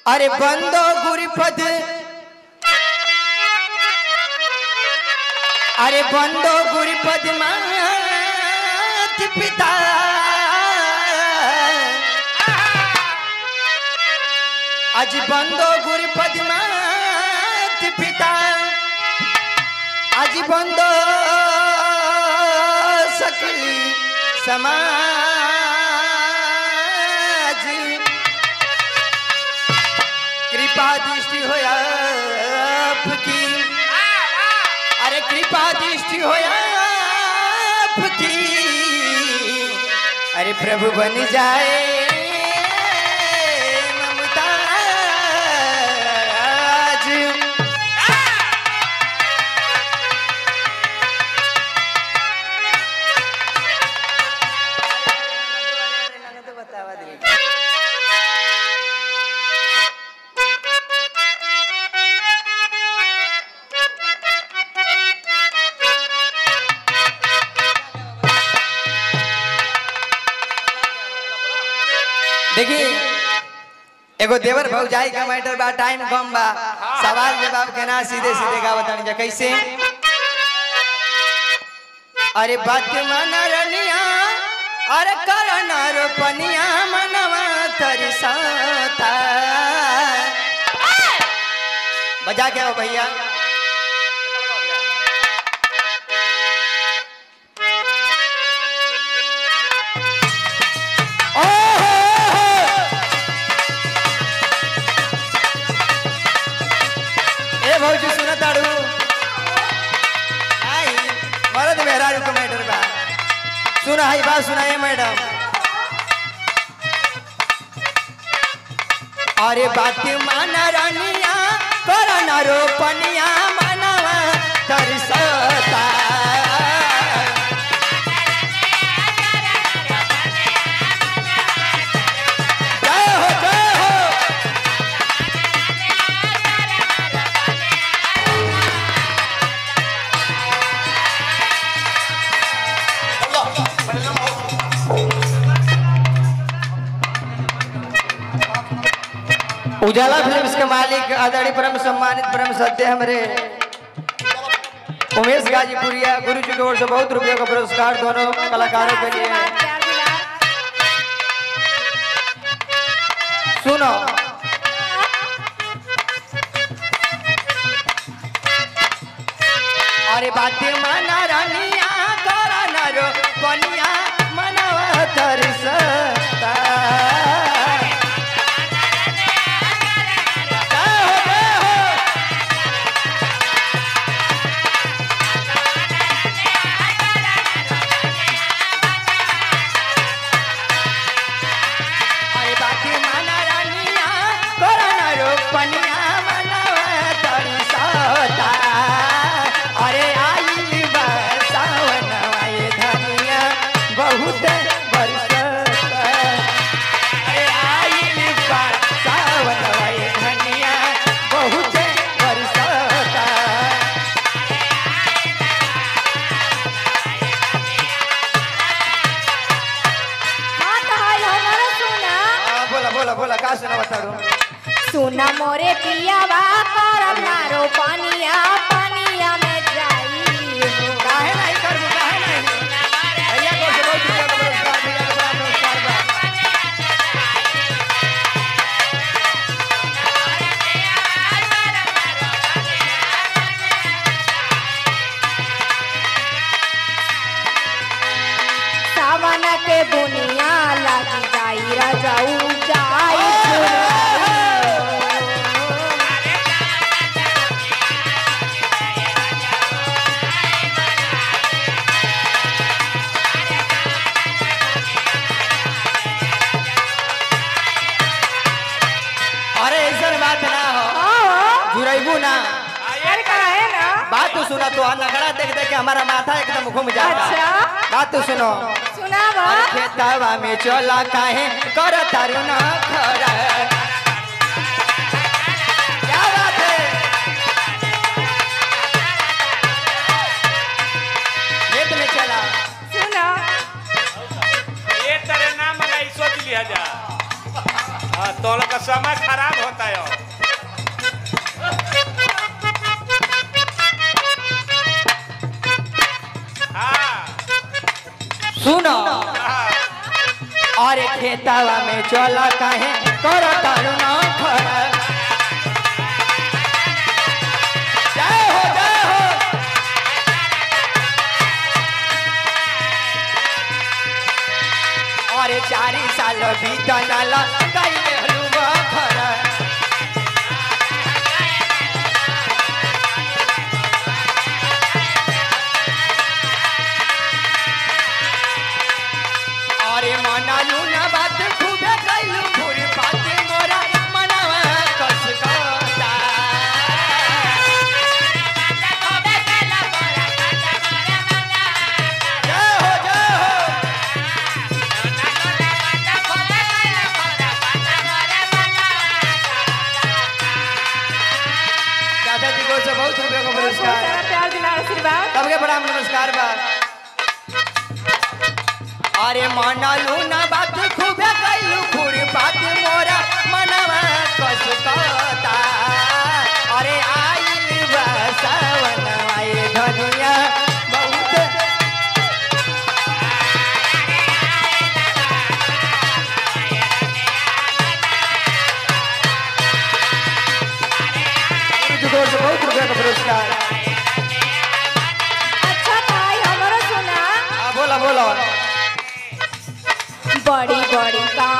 अरे बंदो गुरुपद अरे बंदो गुरुपद मात पिता आज बंदो गुरुपद मात पिता आज बंदो सकली समाज कृपा दृष्टि हो आपकी अरे कृपा दृष्टि हो आपकी अरे प्रभु बन जाए ममताज बतावा दे देखिए एगो देवर भौजाई का मैटर बा टाइम कम बा सवाल जवाब के ना सीधे सीधे का बतानी जा कैसे अरे बात माना रनिया अरे करना रोपनिया मनवा तरसता बजा के आओ भैया भौजी सुना ताड़ू आई मरद मेहरारू को मैटर बा सुना है बात सुनाए मैडम अरे बात माना रानिया करना रोपनिया मनवा तरसता उजाला फिल्म्स के मालिक आदरणीय परम सम्मानित परम सत्य हमारे उमेश गाजीपुरिया गुरु जी की ओर से बहुत रुपयों का पुरस्कार दोनों कलाकारों के लिए सुनो अरे बातें माना रानिया करना रो पनिया मनवा तरसता पनिया मनवा तरसता अरे आई सावन ये धनिया बहुत बरसता अरे आई सावन ये धनिया बहुत बरसता बोला बोला बोला का सुना बता दो सुना मोरे पियावा करब ना रोपनिया पनिया में जाई काहे नहीं करबू काहे नहीं भैया को से बहुत रुपया का पुरस्कार भैया को बड़ा पुरस्कार बा सावन के बुनिया लग जाई रजाऊ जाई ना बात तो सुना तो नगड़ा देख देख के हमारा माथा एकदम घूम जाता अच्छा? बात तो सुनो सुनावा खेतवा में चला काहे कर तारू ना खरा क्या बात है खेत में चला सुना ये तेरे नाम लगाई सोच लिया जा तो लोग का समय खराब होता है। हाँ सुनो हाँ अरे खेतावा में चला काहे करो तारू ना खड़ा जय हो जय हो अरे 4 साल बीतल गइले हलुआ खड़ा अरे मनालू ना बात खूबे कइलू फुर पाते मोरा मनावा कस कहता जय हो जय हो दादा जी को से बहुत रुपये का बहुत पुरस्कार सारा प्यार दिला आशीर्वाद। सबके बड़ा नमस्कार बा अरे मनालू ना बात खूबे कइलू फुर बात मोरा मनवा कस कहता अरे आई बसवन आए धनिया बहुत जोर से बहुत रुपये का पुरस्कार अच्छा भाई हमारा सुना बोला बोला बड़ी बड़ी काम